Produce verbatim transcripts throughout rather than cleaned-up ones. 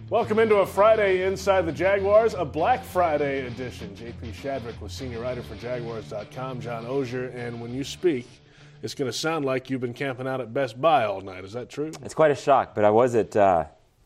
Welcome into a Friday Inside the Jaguars, a Black Friday edition. J P Shadrick was senior writer for Jaguars dot com, John Oehser, and when you speak, it's going to sound like you've been camping out at Best Buy all night. Is that true? It's quite a shock, but I was at uh,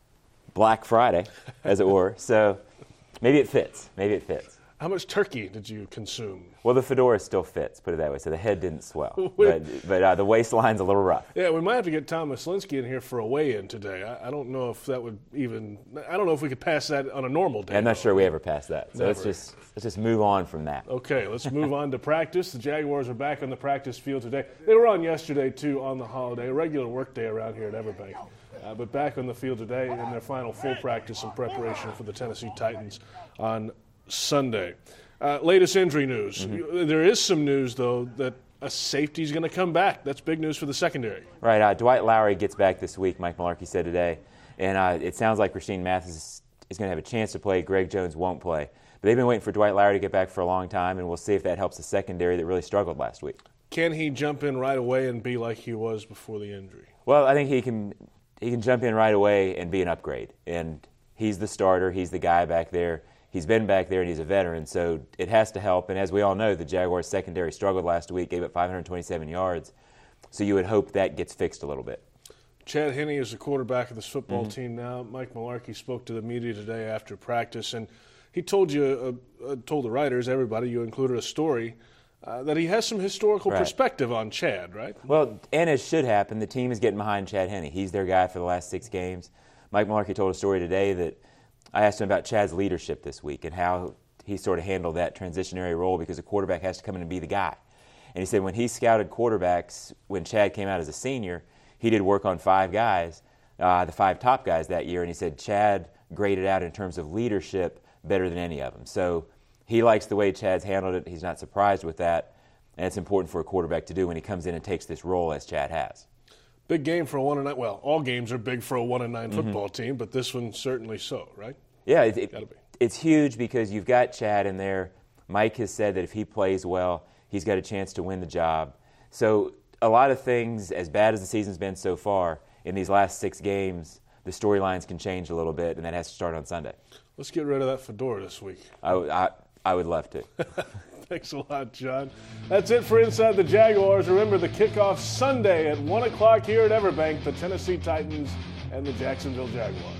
Black Friday, as it were, so maybe it fits. Maybe it fits. How much turkey did you consume? Well, the fedora still fits, put it that way, so the head didn't swell. but but uh, the waistline's a little rough. Yeah, we might have to get Tom Myslinski in here for a weigh-in today. I, I don't know if that would even – I don't know if we could pass that on a normal day. I'm not sure we ever pass that. So Never. let's just let's just move on from that. Okay, let's move on to practice. The Jaguars are back on the practice field today. They were on yesterday, too, on the holiday, a regular work day around here at Everbank. Uh, but back on the field today in their final full practice in preparation for the Tennessee Titans on Sunday. Uh, latest injury news. Mm-hmm. There is some news, though, that a safety is going to come back. That's big news for the secondary. Right. Uh, Dwight Lowery gets back this week, Mike Mularkey said today. And uh, it sounds like Rashean Mathis is going to have a chance to play. Greg Jones won't play. But they've been waiting for Dwight Lowery to get back for a long time, and we'll see if that helps the secondary that really struggled last week. Can he jump in right away and be like he was before the injury? Well, I think he can he can jump in right away and be an upgrade. And he's the starter. He's the guy back there. He's been back there, and he's a veteran, so it has to help. And as we all know, the Jaguars' secondary struggled last week, gave up five hundred twenty-seven yards. So you would hope that gets fixed a little bit. Chad Henne is the quarterback of this football mm-hmm. team now. Mike Mularkey spoke to the media today after practice, and he told you, uh, uh, told the writers, everybody, you included a story, uh, that he has some historical right. perspective on Chad, right? Well, and as should happen, the team is getting behind Chad Henne. He's their guy for the last six games. Mike Mularkey told a story today that I asked him about Chad's leadership this week and how he sort of handled that transitionary role because a quarterback has to come in and be the guy. And he said when he scouted quarterbacks, when Chad came out as a senior, he did work on five guys, uh, the five top guys that year, and he said Chad graded out in terms of leadership better than any of them. So he likes the way Chad's handled it. He's not surprised with that, and it's important for a quarterback to do when he comes in and takes this role as Chad has. Big game for a one and nine. Well, all games are big for a one and nine mm-hmm. football team, but this one certainly so, right? Yeah, it, it, Gotta be. It's huge because you've got Chad in there. Mike has said that if he plays well, he's got a chance to win the job. So a lot of things, as bad as the season's been so far, in these last six games, the storylines can change a little bit, and that has to start on Sunday. Let's get rid of that fedora this week. I, I, I would love to. Thanks a lot, John. That's it for Inside the Jaguars. Remember, the kickoff Sunday at one o'clock here at Everbank, the Tennessee Titans and the Jacksonville Jaguars.